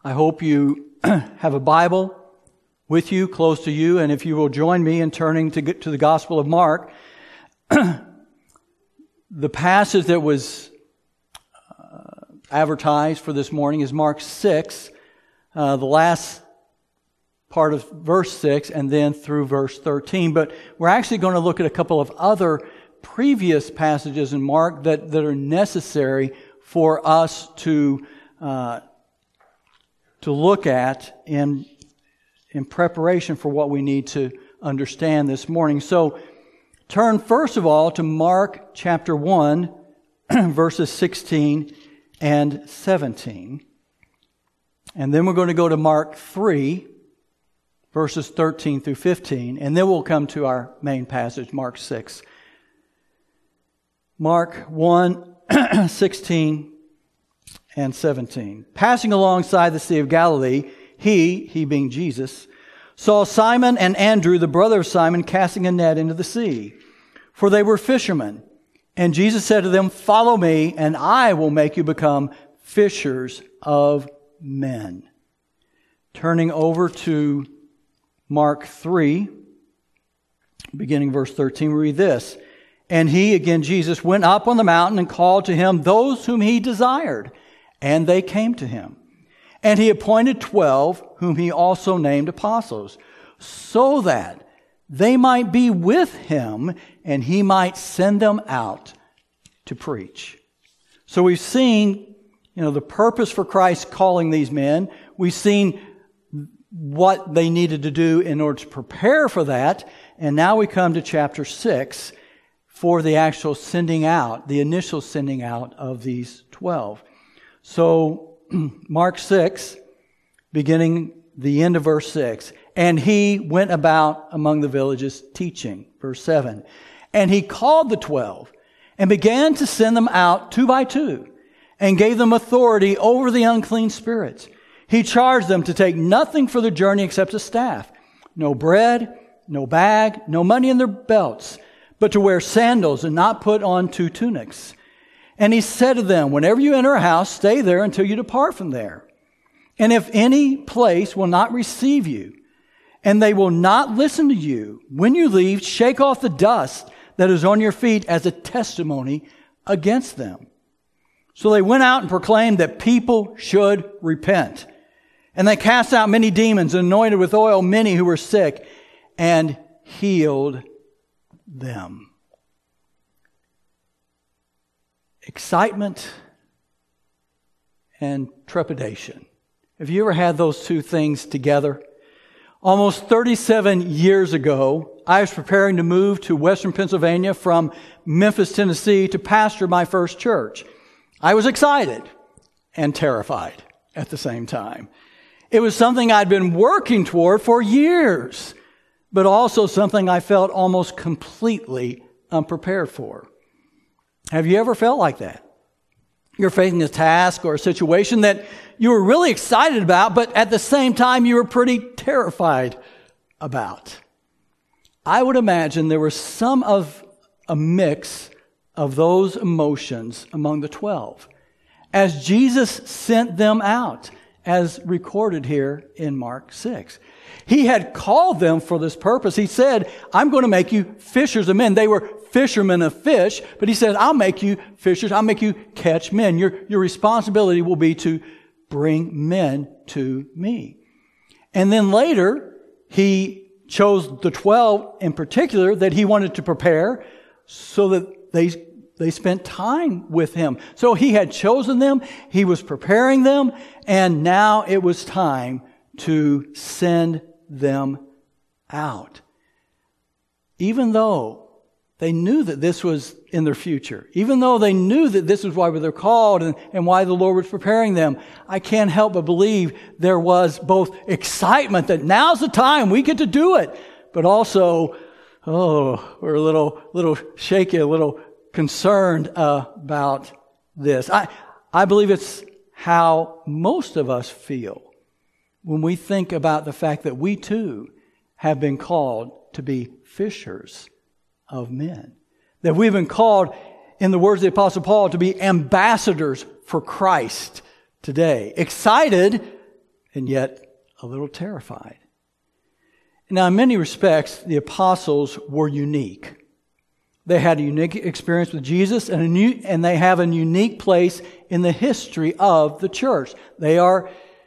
I hope you have a Bible with you, close to you, and if you will join me in turning to get to the Gospel of Mark. The passage that was advertised for this morning is Mark 6, the last part of verse 6, and then through verse 13. But we're actually going to look at a couple of other previous passages in Mark that are necessary for us to look at in preparation for what we need to understand this morning. So turn first of all to Mark chapter 1, verses 16 and 17. And then we're going to go to Mark 3, verses 13 through 15. And then we'll come to our main passage, Mark 6. Mark 1, 16 and 17. Passing alongside the Sea of Galilee, he being Jesus, saw Simon and Andrew, the brother of Simon, casting a net into the sea, for they were fishermen. And Jesus said to them, "Follow me, and I will make you become fishers of men." Turning over to Mark 3, beginning verse 13, we read this. And he, again Jesus, went up on the mountain and called to him those whom he desired, and they came to him. And he appointed 12, whom he also named apostles, so that they might be with him, and he might send them out to preach. So we've seen, the purpose for Christ calling these men. We've seen what they needed to do in order to prepare for that. And now we come to chapter 6 for the actual sending out, the initial sending out of these 12. So Mark 6, beginning the end of verse 6. And he went about among the villages teaching. Verse 7. And he called the 12 and began to send them out 2 by 2 and gave them authority over the unclean spirits. He charged them to take nothing for the journey except a staff, no bread, no bag, no money in their belts, but to wear sandals and not put on 2 tunics. And he said to them, whenever you enter a house, stay there until you depart from there. And if any place will not receive you, and they will not listen to you, when you leave, shake off the dust that is on your feet as a testimony against them. So they went out and proclaimed that people should repent. And they cast out many demons and anointed with oil many who were sick and healed them. Excitement and trepidation. Have you ever had those two things together? Almost 37 years ago, I was preparing to move to Western Pennsylvania from Memphis, Tennessee to pastor my first church. I was excited and terrified at the same time. It was something I'd been working toward for years, but also something I felt almost completely unprepared for. Have you ever felt like that? You're facing a task or a situation that you were really excited about, but at the same time you were pretty terrified about. I would imagine there was some of a mix of those emotions among the 12 as Jesus sent them out, as recorded here in Mark 6. He had called them for this purpose. He said, I'm going to make you fishers of men. They were fishermen of fish, but he said, I'll make you fishers. I'll make you catch men. Your responsibility will be to bring men to me. And then later, he chose the 12 in particular that he wanted to prepare so that they spent time with him. So he had chosen them, he was preparing them, and now it was time to send them out. Even though they knew that this was in their future, even though they knew that this was why they were called and why the Lord was preparing them, I can't help but believe there was both excitement that now's the time, we get to do it, but also, we're a little shaky, a little concerned about this. I believe it's how most of us feel when we think about the fact that we too have been called to be fishers of men. That we've been called, in the words of the Apostle Paul, to be ambassadors for Christ today. Excited, and yet a little terrified. Now, in many respects, the apostles were unique. They had a unique experience with Jesus, and they have a unique place in the history of the church. They are,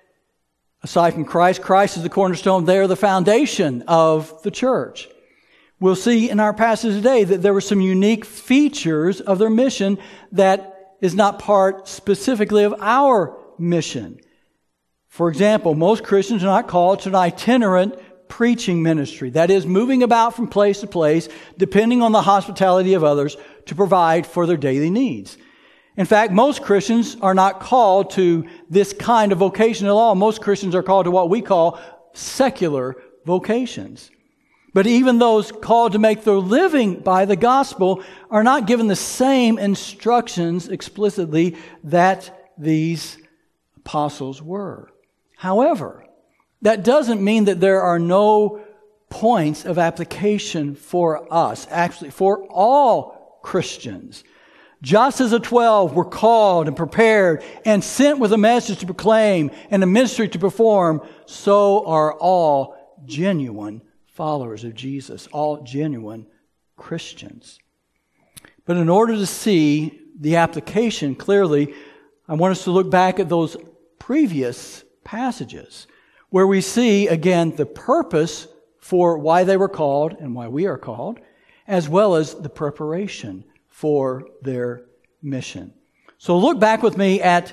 aside from Christ is the cornerstone. They are the foundation of the church. We'll see in our passage today that there were some unique features of their mission that is not part specifically of our mission. For example, most Christians are not called to an itinerant preaching ministry. That is, moving about from place to place, depending on the hospitality of others to provide for their daily needs. In fact, most Christians are not called to this kind of vocation at all. Most Christians are called to what we call secular vocations. But even those called to make their living by the gospel are not given the same instructions explicitly that these apostles were. However, that doesn't mean that there are no points of application for us, actually for all Christians. Just as the 12 were called and prepared and sent with a message to proclaim and a ministry to perform, so are all genuine followers of Jesus, all genuine Christians. But in order to see the application clearly, I want us to look back at those previous passages where we see, again, the purpose for why they were called and why we are called, as well as the preparation for their mission. So look back with me at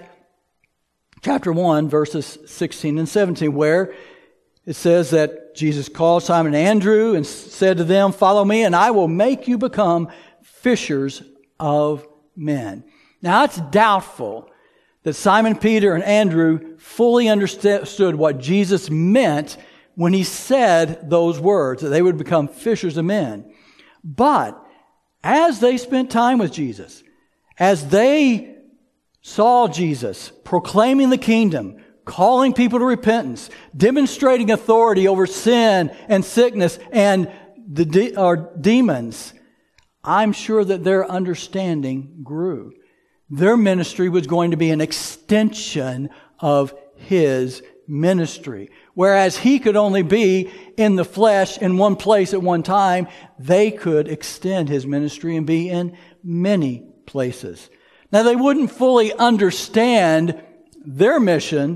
chapter 1, verses 16 and 17, where it says that Jesus called Simon and Andrew and said to them, "Follow me, and I will make you become fishers of men." Now, it's doubtful that Simon Peter and Andrew fully understood what Jesus meant when he said those words, that they would become fishers of men. But as they spent time with Jesus, as they saw Jesus proclaiming the kingdom, calling people to repentance, demonstrating authority over sin and sickness and the demons, I'm sure that their understanding grew. Their ministry was going to be an extension of his ministry. Whereas he could only be in the flesh in one place at one time, they could extend his ministry and be in many places. Now, they wouldn't fully understand their mission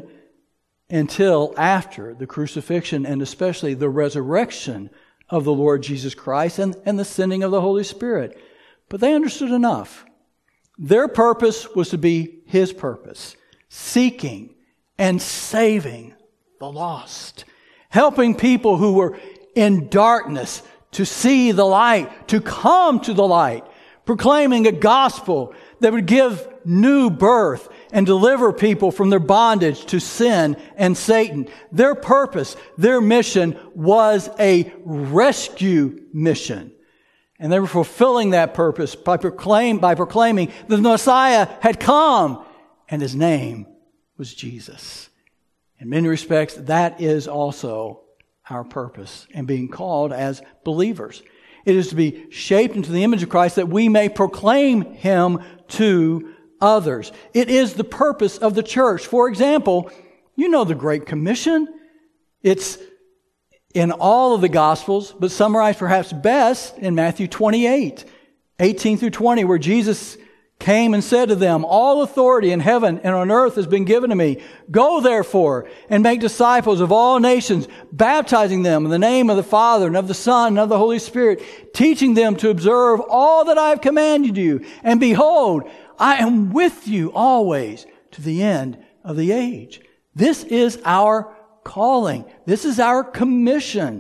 until after the crucifixion and especially the resurrection of the Lord Jesus Christ and the sending of the Holy Spirit. But they understood enough. Their purpose was to be his purpose, seeking and saving the lost, helping people who were in darkness to see the light, to come to the light, proclaiming a gospel that would give new birth and deliver people from their bondage to sin and Satan. Their purpose, their mission was a rescue mission. And they were fulfilling that purpose by proclaiming that the Messiah had come and his name was Jesus. In many respects, that is also our purpose and being called as believers. It is to be shaped into the image of Christ that we may proclaim him to others. It is the purpose of the church. For example, you know the Great Commission. It's in all of the Gospels, but summarized perhaps best in Matthew 28, 18 through 20, where Jesus came and said to them, "All authority in heaven and on earth has been given to me. Go therefore and make disciples of all nations, baptizing them in the name of the Father and of the Son and of the Holy Spirit, teaching them to observe all that I have commanded you. And behold, I am with you always to the end of the age." This is our calling. This is our commission.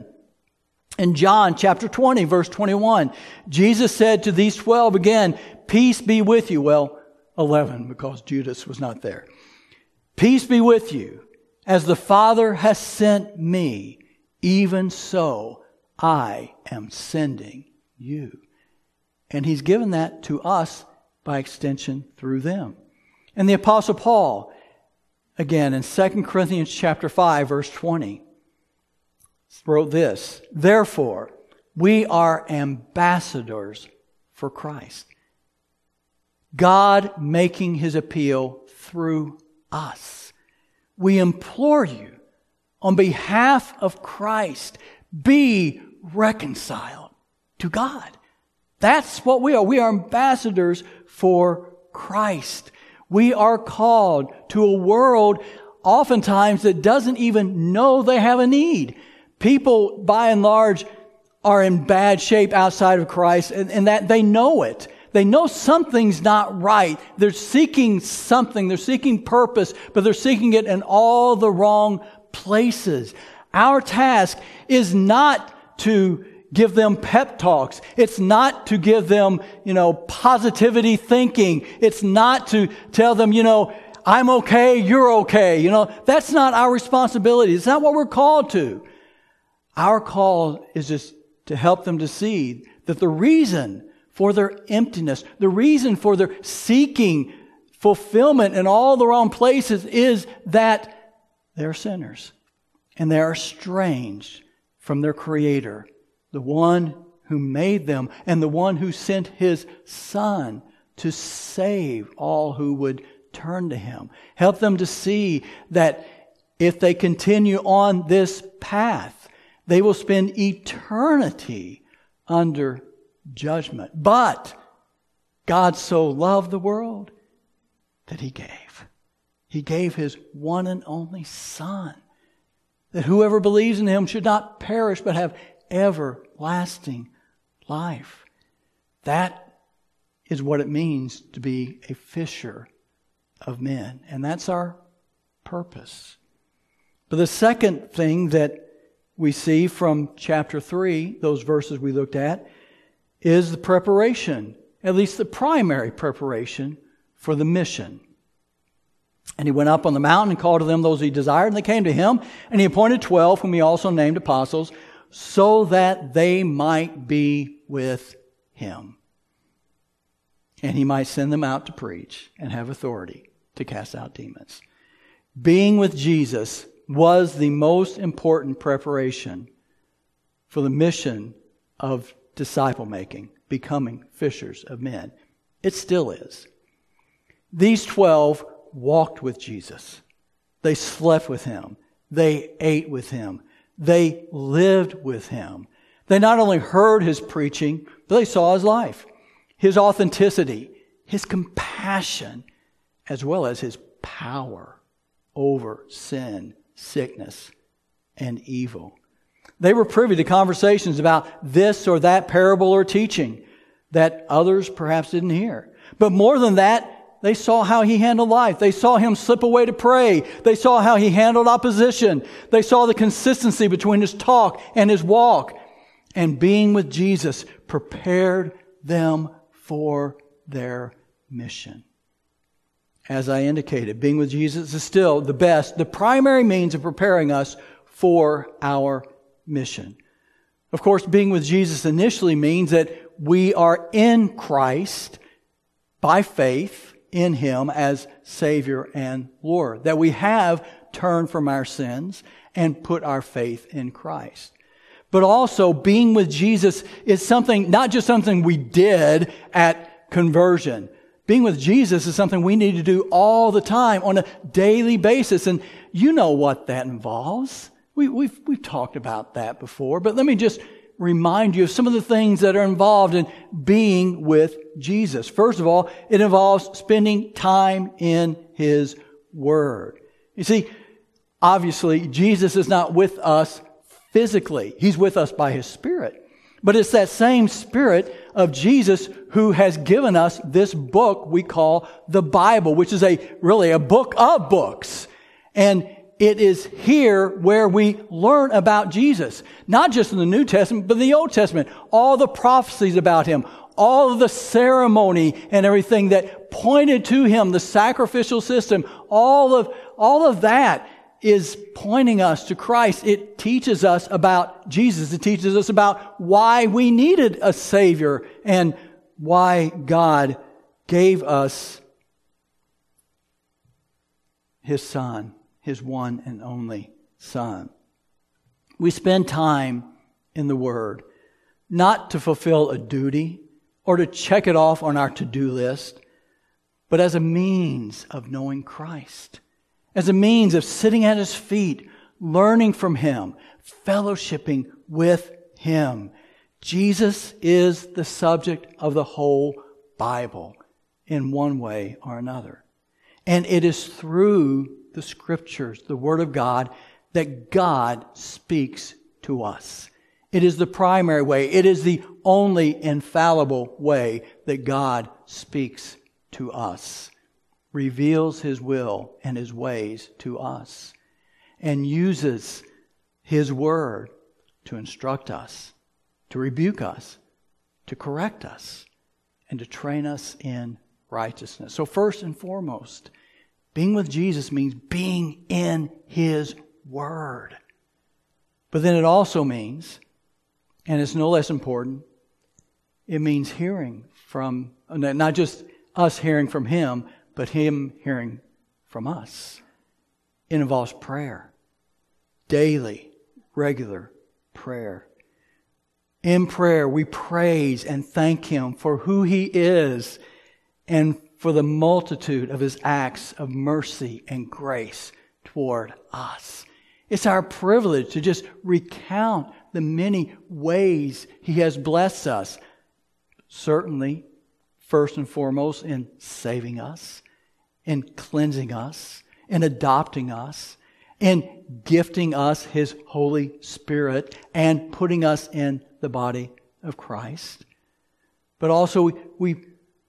In John chapter 20, verse 21, Jesus said to these 12 again, "Peace be with you." Well, 11, because Judas was not there. "Peace be with you. As the Father has sent me, even so I am sending you." And he's given that to us by extension through them. And the Apostle Paul, again in 2 Corinthians chapter 5, verse 20, wrote this, "Therefore, we are ambassadors for Christ, God making his appeal through us. We implore you on behalf of Christ, be reconciled to God. That's what we are. We are ambassadors for Christ. We are called to a world oftentimes that doesn't even know they have a need. People, by and large, are in bad shape outside of Christ, and that they know it. They know something's not right. They're seeking something. They're seeking purpose, but they're seeking it in all the wrong places. Our task is not to give them pep talks. It's not to give them, positivity thinking. It's not to tell them, I'm okay, you're okay. That's not our responsibility. It's not what we're called to. Our call is just to help them to see that the reason for their emptiness, the reason for their seeking fulfillment in all the wrong places is that they're sinners and they are estranged from their Creator, the one who made them and the one who sent His Son to save all who would turn to Him. Help them to see that if they continue on this path, they will spend eternity under judgment. But God so loved the world that He gave. He gave His one and only Son, that whoever believes in Him should not perish but have everlasting life. That is what it means to be a fisher of men. And that's our purpose. But the second thing that we see from chapter 3, those verses we looked at, is the preparation, at least the primary preparation for the mission. And He went up on the mountain and called to them those He desired, and they came to Him, and He appointed 12, whom He also named apostles, so that they might be with Him. And He might send them out to preach and have authority to cast out demons. Being with Jesus was the most important preparation for the mission of disciple making, becoming fishers of men. It still is. These 12 walked with Jesus. They slept with Him. They ate with Him. They lived with Him. They not only heard His preaching, but they saw His life, His authenticity, His compassion, as well as His power over sin, sickness, and evil. They were privy to conversations about this or that parable or teaching that others perhaps didn't hear. But more than that, they saw how He handled life. They saw Him slip away to pray. They saw how He handled opposition. They saw the consistency between His talk and His walk. And being with Jesus prepared them for their mission. As I indicated, being with Jesus is still the primary means of preparing us for our mission. Of course, being with Jesus initially means that we are in Christ by faith in Him as Savior and Lord. That we have turned from our sins and put our faith in Christ. But also, being with Jesus is something, not just something we did at conversion. Being with Jesus is something we need to do all the time on a daily basis. And you know what that involves. We've talked about that before. But let me just remind you of some of the things that are involved in being with Jesus. First of all, it involves spending time in His Word. You see, obviously, Jesus is not with us physically. He's with us by His Spirit. But it's that same Spirit of Jesus who has given us this book we call the Bible, which is really a book of books. And it is here where we learn about Jesus. Not just in the New Testament, but in the Old Testament. All the prophecies about Him. All of the ceremony and everything that pointed to Him. The sacrificial system. All of that is pointing us to Christ. It teaches us about Jesus. It teaches us about why we needed a Savior and why God gave us His Son, His one and only Son. We spend time in the Word, not to fulfill a duty or to check it off on our to-do list, but as a means of knowing Christ. As a means of sitting at His feet, learning from Him, fellowshipping with Him. Jesus is the subject of the whole Bible in one way or another. And it is through the Scriptures, the Word of God, that God speaks to us. It is the primary way. It is the only infallible way that God speaks to us, reveals His will and His ways to us, and uses His Word to instruct us, to rebuke us, to correct us, and to train us in righteousness. So first and foremost, being with Jesus means being in His Word. But then it also means, and it's no less important, it means hearing from, not just us hearing from Him, but Him hearing from us. It involves prayer. Daily, regular prayer. In prayer, we praise and thank Him for who He is and for the multitude of His acts of mercy and grace toward us. It's our privilege to just recount the many ways He has blessed us. Certainly, first and foremost, in saving us, in cleansing us, in adopting us, in gifting us His Holy Spirit, and putting us in the body of Christ. But also, we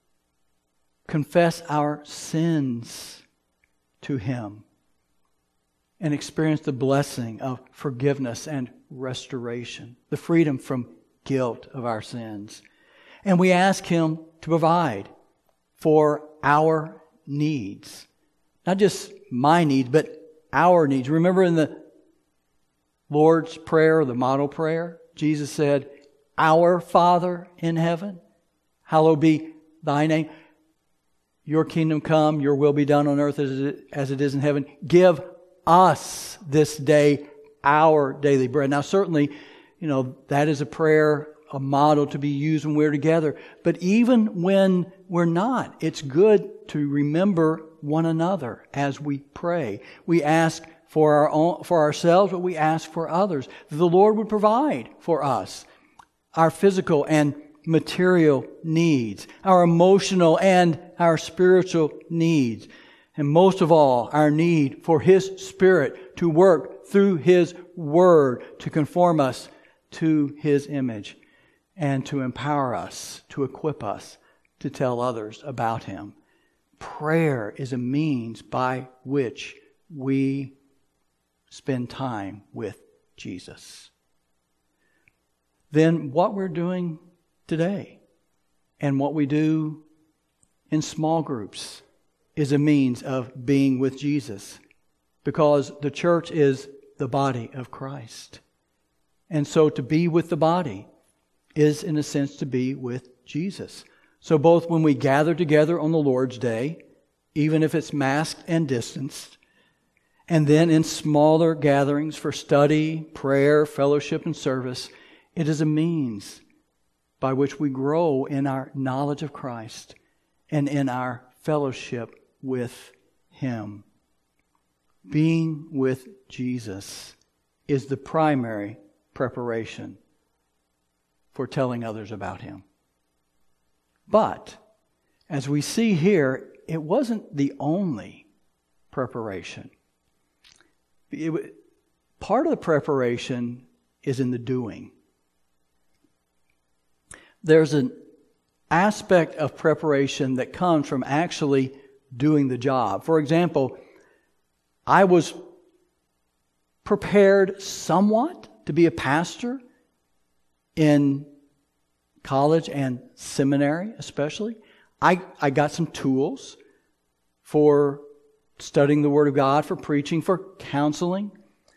confess our sins to Him and experience the blessing of forgiveness and restoration, the freedom from guilt of our sins. And we ask Him to provide for our needs. Not just my needs, but our needs. Remember in the Lord's Prayer, the model prayer, Jesus said, "Our Father in heaven, hallowed be Thy name. Your kingdom come, Your will be done on earth as it is in heaven. Give us this day our daily bread." Now certainly, that is a prayer, a model to be used when we're together. But even when we're not, it's good to remember one another as we pray. We ask for ourselves, but we ask for others. The Lord would provide for us our physical and material needs, our emotional and our spiritual needs, and most of all, our need for His Spirit to work through His Word to conform us to His image and to empower us, to equip us to tell others about Him. Prayer is a means by which we spend time with Jesus. Then what we're doing today and what we do in small groups is a means of being with Jesus, because the church is the body of Christ. And so to be with the body is, in a sense, to be with Jesus. So both when we gather together on the Lord's Day, even if it's masked and distanced, and then in smaller gatherings for study, prayer, fellowship, and service, it is a means by which we grow in our knowledge of Christ and in our fellowship with Him. Being with Jesus is the primary preparation for telling others about Him. But, as we see here, it wasn't the only preparation. Part of the preparation is in the doing. There's an aspect of preparation that comes from actually doing the job. For example, I was prepared somewhat to be a pastor in college and seminary especially. I got some tools for studying the Word of God, for preaching, for counseling.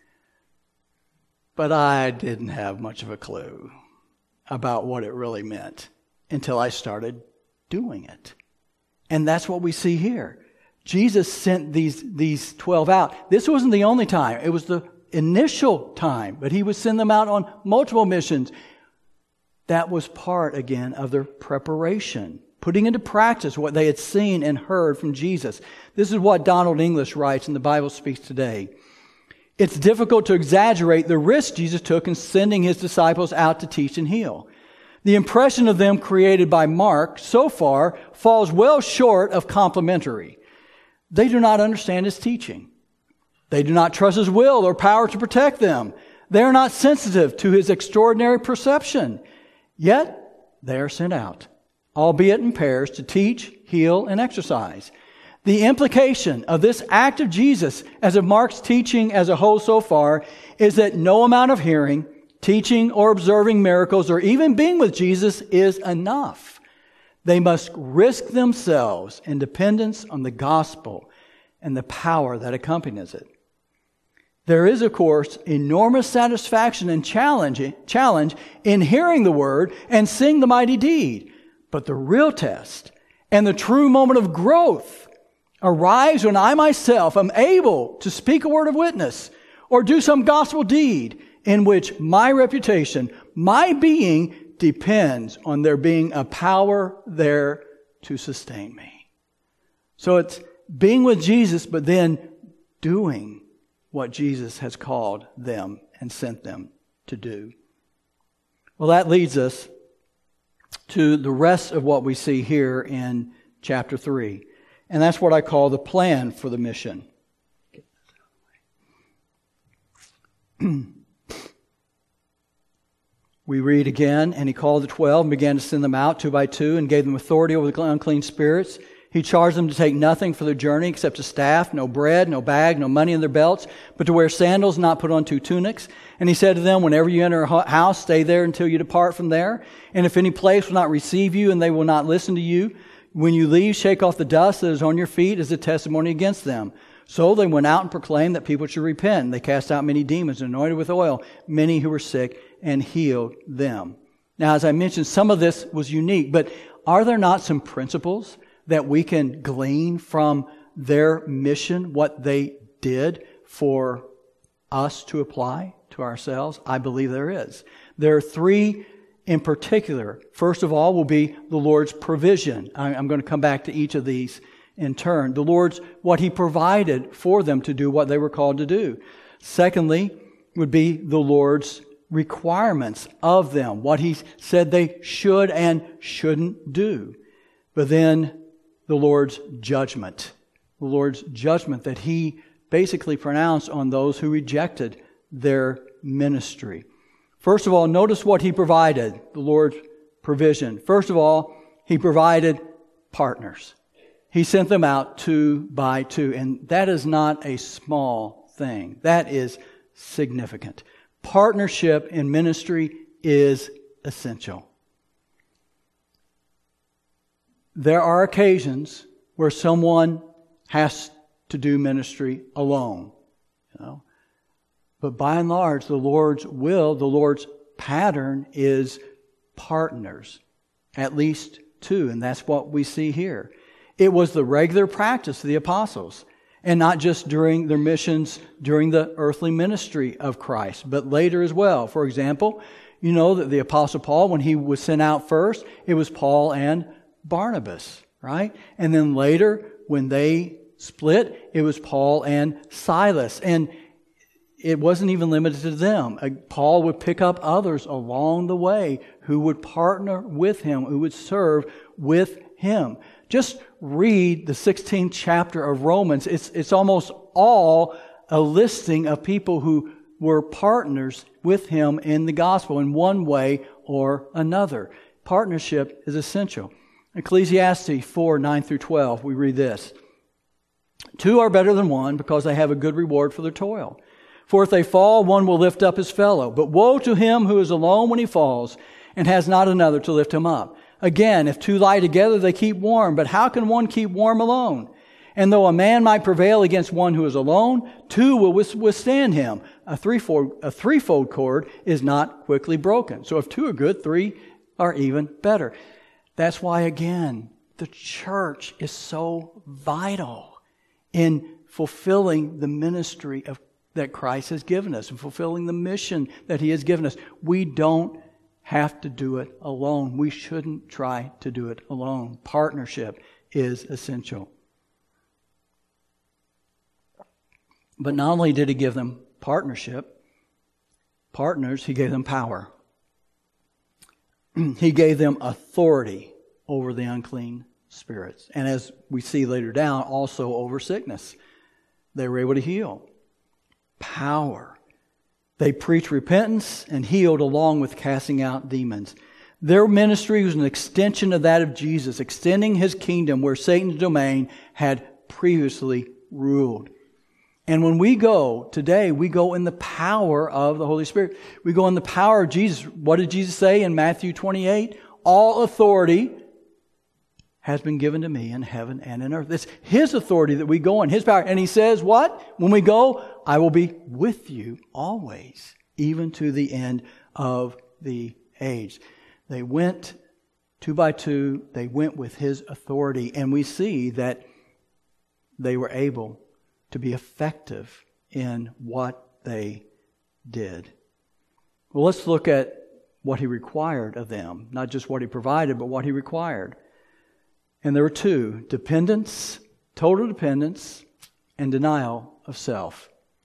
But I didn't have much of a clue about what it really meant until I started doing it. And that's what we see here. Jesus sent these 12 out. This wasn't the only time. It was the initial time, but He would send them out on multiple missions. That was part, again, of their preparation, putting into practice what they had seen and heard from Jesus. This is what Donald English writes in The Bible Speaks Today. it's difficult to exaggerate the risk Jesus took in sending his disciples out to teach and heal. The impression of them created by Mark so far falls well short of complimentary. They do not understand his teaching. They do not trust his will or power to protect them. They are not sensitive to his extraordinary perception. Yet, they are sent out, albeit in pairs, to teach, heal, and exercise. The implication of this act of Jesus, as of Mark's teaching as a whole so far, is that no amount of hearing, teaching, or observing miracles, or even being with Jesus is enough. They must risk themselves in dependence on the gospel and the power that accompanies it. There is, of course, enormous satisfaction and challenge in hearing the word and seeing the mighty deed. But the real test and the true moment of growth arrives when I myself am able to speak a word of witness or do some gospel deed in which my reputation, my being, depends on there being a power there to sustain me. So it's being with Jesus, but then doing what Jesus has called them and sent them to do. Well, that leads us to the rest of what we see here in chapter 3. And that's what I call the plan for the mission. We read again, and he called the 12 and began to send them out 2 by 2 and gave them authority over the unclean spirits. He charged them to take nothing for their journey except a staff, no bread, no bag, no money in their belts, but to wear sandals, not put on 2 tunics. And he said to them, whenever you enter a house, stay there until you depart from there. And if any place will not receive you and they will not listen to you, when you leave, shake off the dust that is on your feet as a testimony against them. So they went out and proclaimed that people should repent. They cast out many demons and anointed with oil many who were sick and healed them. Now, as I mentioned, some of this was unique, but are there not some principles that we can glean from their mission, what they did, for us to apply to ourselves? I believe there is. There are 3 in particular. First of all will be the Lord's provision. I'm going to come back to each of these in turn. The Lord's, what He provided for them to do what they were called to do. Secondly would be the Lord's requirements of them, what He said they should and shouldn't do. But then the Lord's judgment that He basically pronounced on those who rejected their ministry. First of all, notice what He provided, the Lord's provision. First of all, He provided partners. He sent them out 2 by 2, and that is not a small thing. That is significant. Partnership in ministry is essential. There are occasions where someone has to do ministry alone, But by and large, the Lord's will, the Lord's pattern is partners, at least 2, and that's what we see here. It was the regular practice of the apostles, and not just during their missions during the earthly ministry of Christ, but later as well. For example, you know that the Apostle Paul, when he was sent out first, it was Paul and Barnabas, right? And then later, when they split, it was Paul and Silas. And it wasn't even limited to them. Paul would pick up others along the way who would partner with him, who would serve with him. Just read the 16th chapter of Romans. It's almost all a listing of people who were partners with him in the gospel in one way or another. Partnership is essential. Ecclesiastes 4, 9 through 12, we read this. 2 are better than 1 because they have a good reward for their toil. For if they fall, one will lift up his fellow. But woe to him who is alone when he falls and has not another to lift him up. Again, if 2 lie together, they keep warm. But how can one keep warm alone? And though a man might prevail against one who is alone, 2 will withstand him. A threefold cord is not quickly broken. So if 2 are good, 3 are even better. That's why, again, the church is so vital in fulfilling the ministry that Christ has given us and fulfilling the mission that He has given us. We don't have to do it alone. We shouldn't try to do it alone. Partnership is essential. But not only did He give them partnership, partners, He gave them power. He gave them authority over the unclean spirits. And as we see later down, also over sickness. They were able to heal. Power. They preached repentance and healed along with casting out demons. Their ministry was an extension of that of Jesus, extending His kingdom where Satan's domain had previously ruled. And when we go today, we go in the power of the Holy Spirit. We go in the power of Jesus. What did Jesus say in Matthew 28? All authority has been given to me in heaven and in earth. It's His authority that we go in, His power. And He says what? When we go, I will be with you always, even to the end of the age. They went 2 by 2. They went with His authority. And we see that they were able to be effective in what they did. Well, let's look at what He required of them. Not just what He provided, but what He required. And there were 2: dependence, total dependence, and denial of self.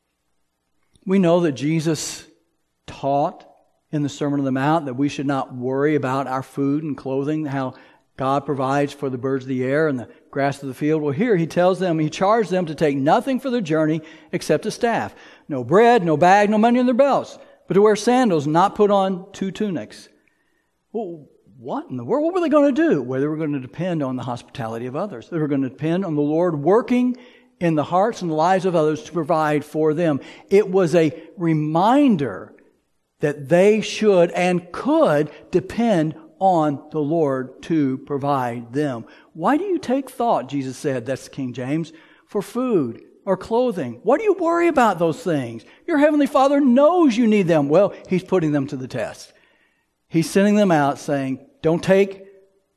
We know that Jesus taught in the Sermon on the Mount that we should not worry about our food and clothing, how God provides for the birds of the air and the grass of the field. Well, here He tells them, He charged them to take nothing for their journey except a staff. No bread, no bag, no money in their belts, but to wear sandals and not put on 2 tunics. Well, what in the world? What were they going to do? Well, they were going to depend on the hospitality of others. They were going to depend on the Lord working in the hearts and the lives of others to provide for them. It was a reminder that they should and could depend on the Lord to provide them. Why do you take thought, Jesus said, that's King James, for food or clothing? Why do you worry about those things? Your Heavenly Father knows you need them. Well, He's putting them to the test. He's sending them out saying, don't take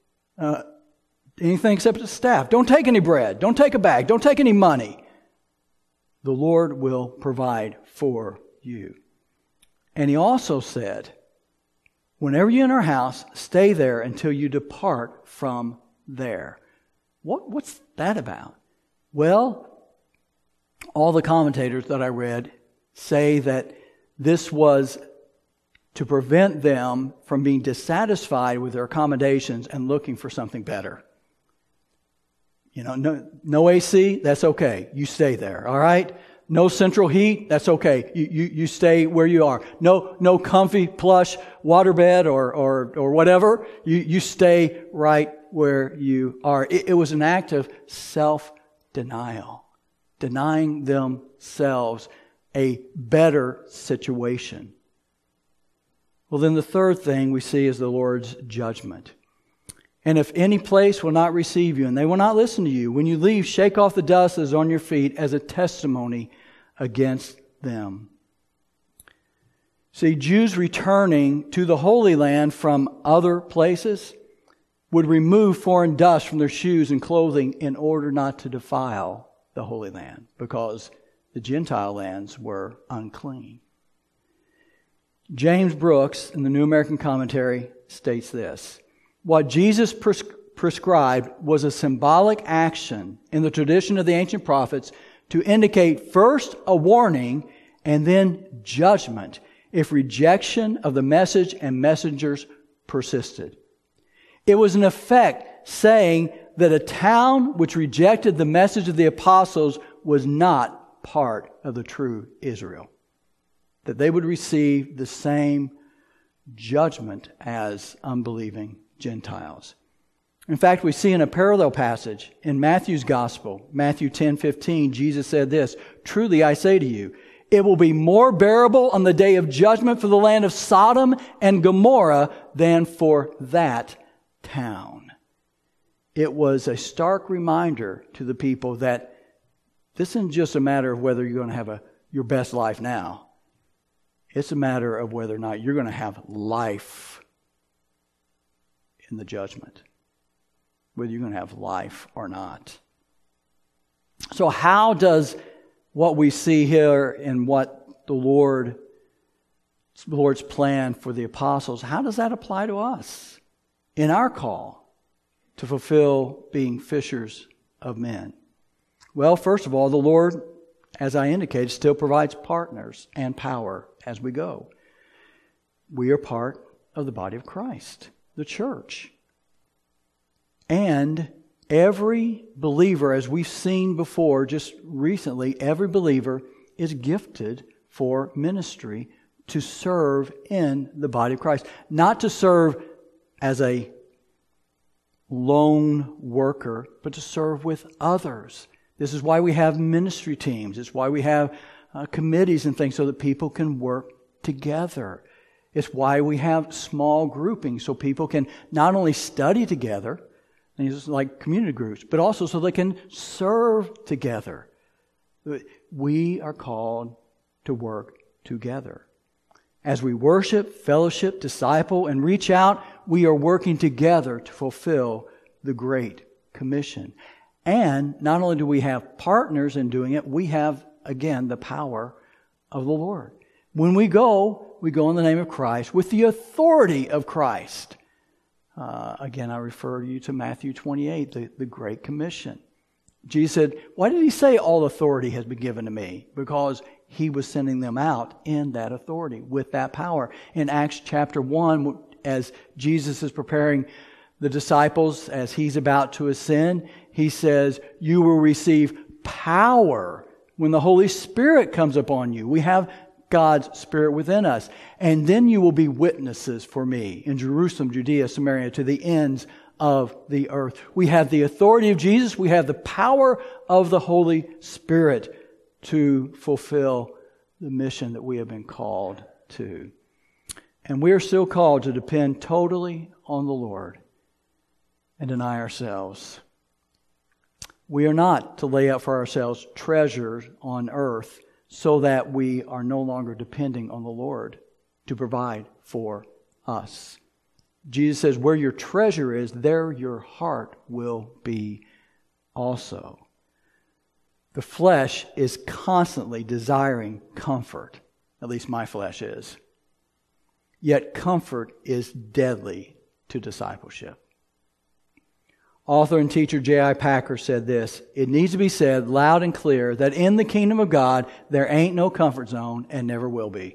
anything except a staff. Don't take any bread. Don't take a bag. Don't take any money. The Lord will provide for you. And He also said, whenever you enter a house, stay there until you depart from there. What's that about? Well, all the commentators that I read say that this was to prevent them from being dissatisfied with their accommodations and looking for something better. You know, no AC, that's okay. You stay there, all right? No central heat, that's okay. You stay where you are. No comfy, plush waterbed or whatever. You stay right where you are. It was an act of self-denial, denying themselves a better situation. Well, then the third thing we see is the Lord's judgment. And if any place will not receive you, and they will not listen to you, when you leave, shake off the dust that is on your feet as a testimony against them. See, Jews returning to the Holy Land from other places would remove foreign dust from their shoes and clothing in order not to defile the Holy Land, because the Gentile lands were unclean. James Brooks, in the New American Commentary, states this: what Jesus prescribed was a symbolic action in the tradition of the ancient prophets to indicate first a warning and then judgment if rejection of the message and messengers persisted. It was in effect saying that a town which rejected the message of the apostles was not part of the true Israel. That they would receive the same judgment as unbelieving Gentiles. In fact, we see in a parallel passage in Matthew's Gospel, Matthew 10:15, Jesus said this: truly I say to you, it will be more bearable on the day of judgment for the land of Sodom and Gomorrah than for that town. It was a stark reminder to the people that this isn't just a matter of whether you're going to have your best life now. It's a matter of whether or not you're going to have life in the judgment. Whether you're going to have life or not. So how does what we see here in what the Lord's plan for the apostles, how does that apply to us in our call to fulfill being fishers of men? Well, first of all, the Lord, as I indicated, still provides partners and power as we go. We are part of the body of Christ, the church. And every believer, as we've seen before just recently, every believer is gifted for ministry to serve in the body of Christ. Not to serve as a lone worker, but to serve with others. This is why we have ministry teams. It's why we have committees and things so that people can work together. It's why we have small groupings so people can not only study together, like community groups, but also so they can serve together. We are called to work together. As we worship, fellowship, disciple, and reach out, we are working together to fulfill the Great Commission. And not only do we have partners in doing it, we have, again, the power of the Lord. When we go in the name of Christ with the authority of Christ. Again, I refer you to Matthew 28, the Great Commission. Jesus said, why did He say all authority has been given to me? Because He was sending them out in that authority, with that power. In Acts chapter 1, as Jesus is preparing the disciples, as He's about to ascend, He says, you will receive power when the Holy Spirit comes upon you. We have God's Spirit within us. And then you will be witnesses for me in Jerusalem, Judea, Samaria, to the ends of the earth. We have the authority of Jesus. We have the power of the Holy Spirit to fulfill the mission that we have been called to. And we are still called to depend totally on the Lord and deny ourselves. We are not to lay up for ourselves treasures on earth so that we are no longer depending on the Lord to provide for us. Jesus says, where your treasure is, there your heart will be also. The flesh is constantly desiring comfort. At least my flesh is. Yet comfort is deadly to discipleship. Author and teacher J.I. Packer said this, it needs to be said loud and clear that in the kingdom of God, there ain't no comfort zone and never will be.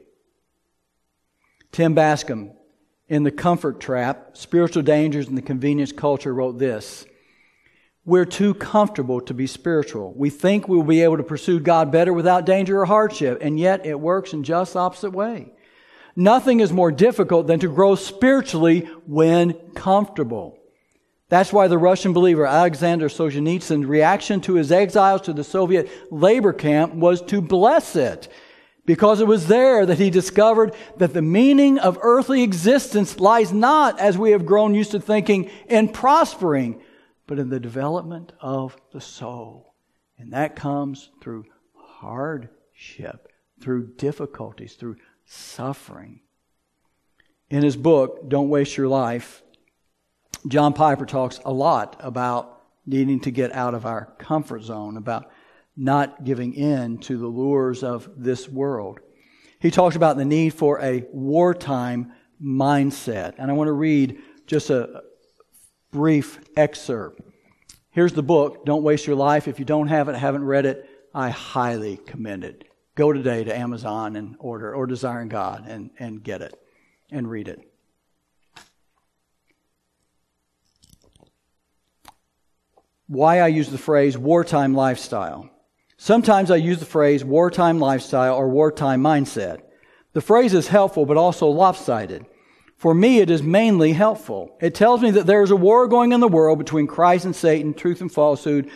Tim Bascom, in The Comfort Trap, Spiritual Dangers in the Convenience Culture, wrote this, we're too comfortable to be spiritual. We think we'll be able to pursue God better without danger or hardship, and yet it works in just the opposite way. Nothing is more difficult than to grow spiritually when comfortable. That's why the Russian believer Alexander Solzhenitsyn's reaction to his exiles to the Soviet labor camp was to bless it, because it was there that he discovered that the meaning of earthly existence lies not, as we have grown used to thinking, in prospering, but in the development of the soul. And that comes through hardship, through difficulties, through suffering. In his book, Don't Waste Your Life, John Piper talks a lot about needing to get out of our comfort zone, about not giving in to the lures of this world. He talks about the need for a wartime mindset. And I want to read just a brief excerpt. Here's the book, Don't Waste Your Life. If you don't have it, haven't read it, I highly commend it. Go today to Amazon and order, or Desiring God, and get it and read it. Why I use the phrase wartime lifestyle. Sometimes I use the phrase wartime lifestyle or wartime mindset. The phrase is helpful but also lopsided. For me, it is mainly helpful. It tells me that there is a war going in the world between Christ and Satan, truth and falsehood,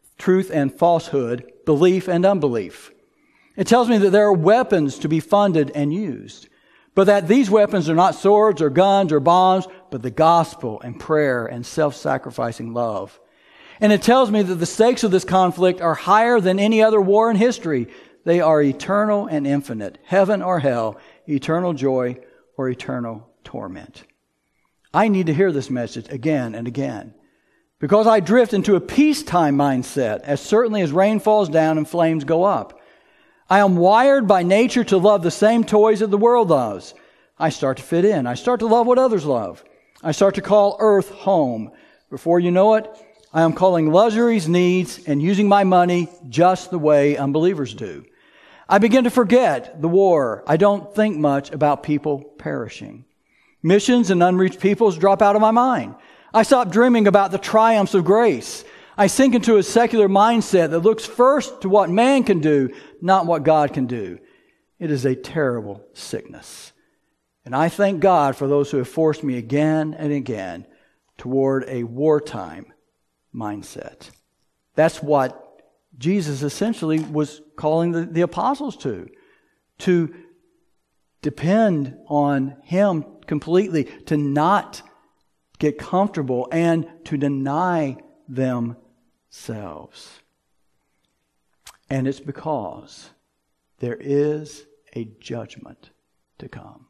belief and unbelief. It tells me that there are weapons to be funded and used, but that these weapons are not swords or guns or bombs, but the gospel and prayer and self-sacrificing love. And it tells me that the stakes of this conflict are higher than any other war in history. They are eternal and infinite, heaven or hell, eternal joy or eternal torment. I need to hear this message again and again, because I drift into a peacetime mindset as certainly as rain falls down and flames go up. I am wired by nature to love the same toys that the world loves. I start to fit in. I start to love what others love. I start to call earth home. Before you know it, I am calling luxuries, needs, and using my money just the way unbelievers do. I begin to forget the war. I don't think much about people perishing. Missions and unreached peoples drop out of my mind. I stop dreaming about the triumphs of grace. I sink into a secular mindset that looks first to what man can do, not what God can do. It is a terrible sickness. And I thank God for those who have forced me again and again toward a wartime mindset. That's what Jesus essentially was calling the apostles to depend on Him completely, to not get comfortable, and to deny themselves. And it's because there is a judgment to come.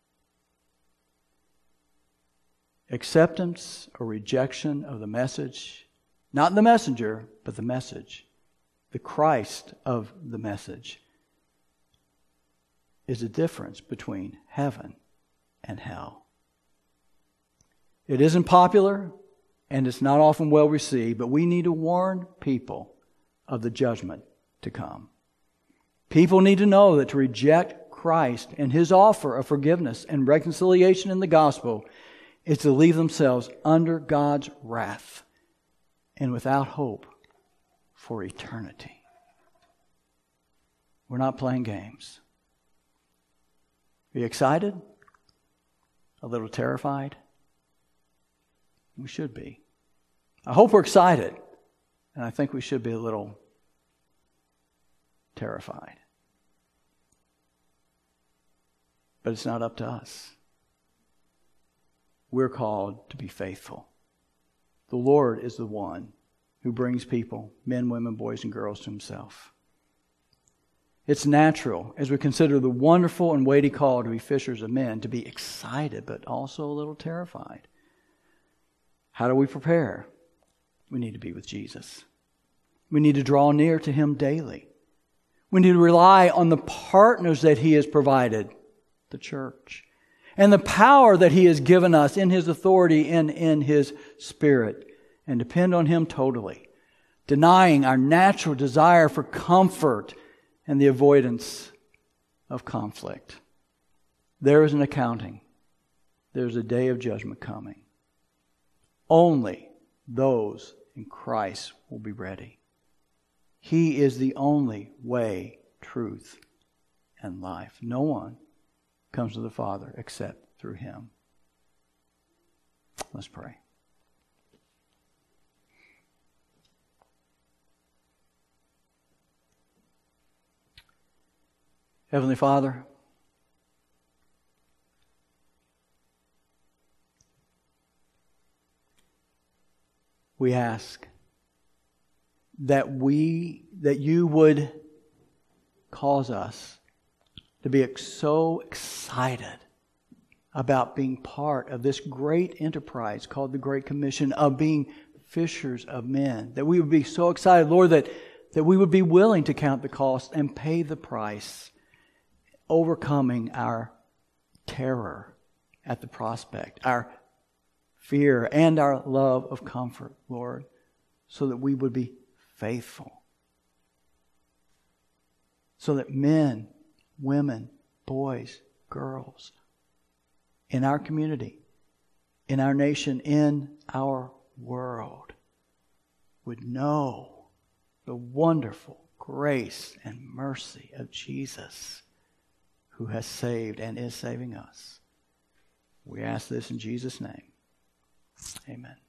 Acceptance or rejection of the message, not the messenger, but the message, the Christ of the message, is a difference between heaven and hell. It isn't popular, and it's not often well received, but we need to warn people of the judgment to come. People need to know that to reject Christ and His offer of forgiveness and reconciliation in the gospel is to leave themselves under God's wrath and without hope for eternity. We're not playing games. Are you excited? A little terrified? We should be. I hope we're excited, and I think we should be a little terrified. But it's not up to us. We're called to be faithful. The Lord is the one who brings people, men, women, boys, and girls, to Himself. It's natural, as we consider the wonderful and weighty call to be fishers of men, to be excited, but also a little terrified. How do we prepare? We need to be with Jesus. We need to draw near to Him daily. We need to rely on the partners that He has provided, the church, and the power that He has given us in His authority and in His Spirit, and depend on Him totally, denying our natural desire for comfort and the avoidance of conflict. There is an accounting. There's a day of judgment coming. Only those in Christ will be ready. He is the only way, truth, and life. No one comes to the Father except through Him. Let's pray. Heavenly Father, we ask that you would cause us to be so excited about being part of this great enterprise called the Great Commission of being fishers of men. That we would be so excited, Lord, that we would be willing to count the cost and pay the price, overcoming our terror at the prospect, our fear, and our love of comfort, Lord, so that we would be faithful. So that men, women, boys, girls, in our community, in our nation, in our world, would know the wonderful grace and mercy of Jesus, who has saved and is saving us. We ask this in Jesus' name. Amen.